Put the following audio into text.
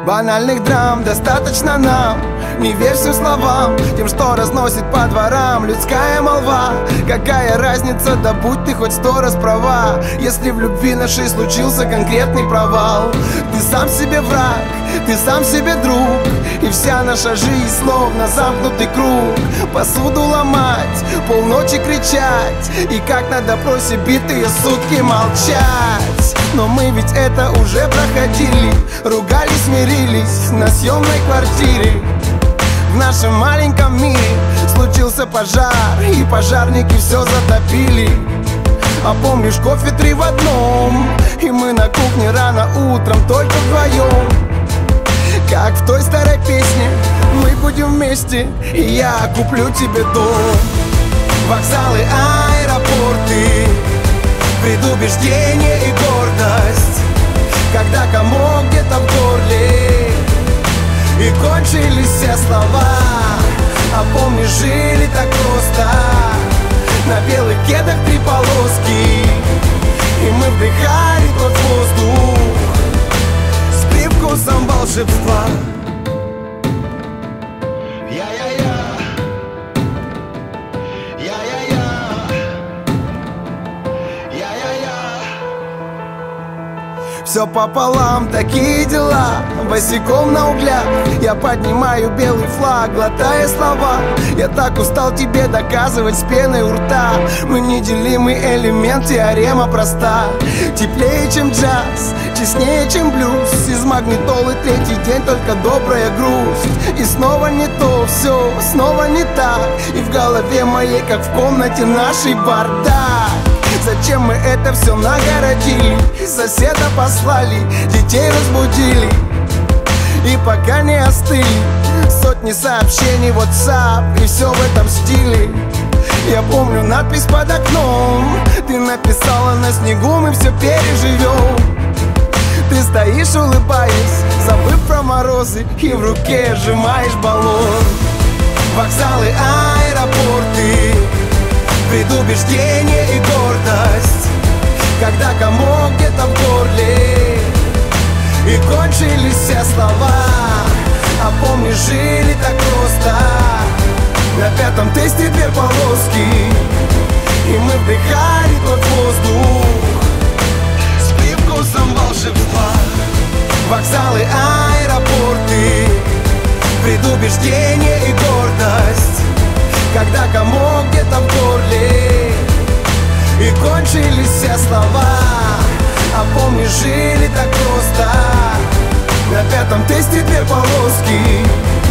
Банальных драм достаточно нам. Не верь всем словам, тем, что разносит по дворам людская молва. Какая разница, да будь ты хоть 100 раз права, если в любви нашей случился конкретный провал. Ты сам себе враг, ты сам себе друг, и вся наша жизнь словно замкнутый круг. Посуду ломать, полночи кричать, и как на допросе битые сутки молчать. Но мы ведь это уже проходили, ругались, мирились на съемной квартире. В нашем маленьком мире случился пожар, и пожарники все затопили. А помнишь, кофе 3 в одном, и мы на кухне рано утром только вдвоем. Как в той старой песне, мы будем вместе, и я куплю тебе дом. Вокзалы, аэропорты, предубеждение и гордость, когда комок где-то в горле и кончились все слова. А помнишь, жили так просто, на белых кедах 3 полоски, и мы вдыхали тот воздух с привкусом волшебства. Все пополам, такие дела, босиком на углях я поднимаю белый флаг, глотая слова. Я так устал тебе доказывать с пеной у рта. Мы неделимый элемент, теорема проста. Теплее, чем джаз, честнее, чем блюз. Из магнитолы 3-й день только добрая грусть. И снова не то, все снова не так, и в голове моей, как в комнате нашей, бардак. Зачем мы это все нагородили? Соседа послали, детей разбудили, и пока не остыли сотни сообщений в WhatsApp, и все в этом стиле. Я помню надпись под окном, ты написала: на снегу мы все переживем. Ты стоишь, улыбаясь, забыв про морозы, и в руке сжимаешь баллон. Вокзалы, аэропорты, предубеждение и гордость, когда комок где-то в горле и кончились все слова. А помнишь, жили так просто, на 5-м тесте 2 полоски, и мы вдыхали тот воздух с привкусом волшебства. Вокзалы, аэропорты, предубеждение и гордость, когда комок где-то в горле и кончились все слова. А помнишь, жили так просто, на 5-м тесте 2 полоски,